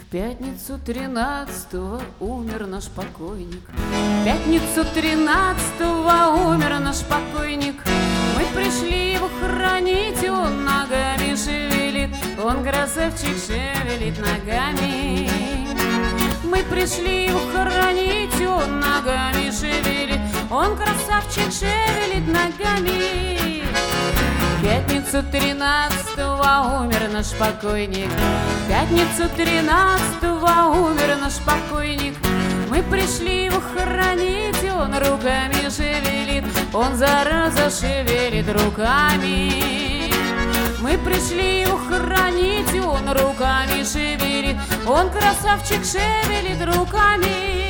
пятницу 13-го умер наш покойник. В пятницу 13-го умер наш покойник. Мы пришли его хоронить, и он ногами шевелит. Он, красавчик, шевелит ногами. Мы пришли его хоронить, и он ногами шевелит. Он, красавчик, шевелит ногами. В пятницу 13-го умер наш покойник. В пятницу 13-го умер наш покойник. Мы пришли его хоронить, и он руками шевелит. Он, зараза, шевелит руками. Мы пришли его хоронить, и он руками шевелит. Он, красавчик, шевелит руками.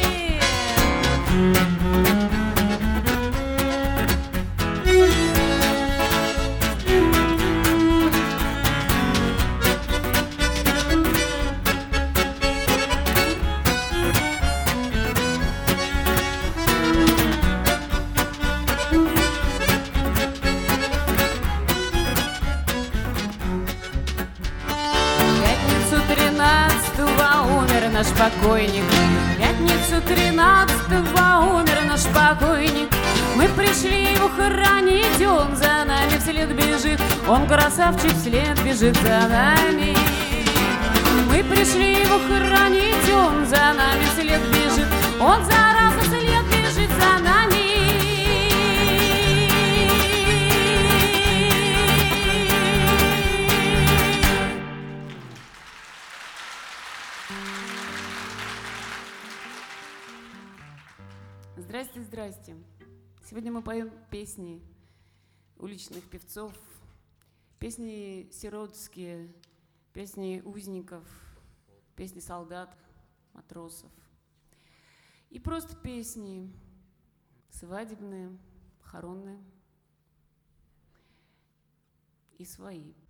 Умер наш покойник. В пятницу 13-го умер наш покойник. Мы пришли его хоронить, и он за нами вслед бежит. Он, красавчик, вслед бежит за нами. Мы пришли его хоронить, и он за нами вслед бежит. Он, зараза, вслед бежит за нами. Здрасте, здрасте. Сегодня мы поем песни уличных певцов, песни сиротские, песни узников, песни солдат, матросов. И просто песни свадебные, похоронные и свои.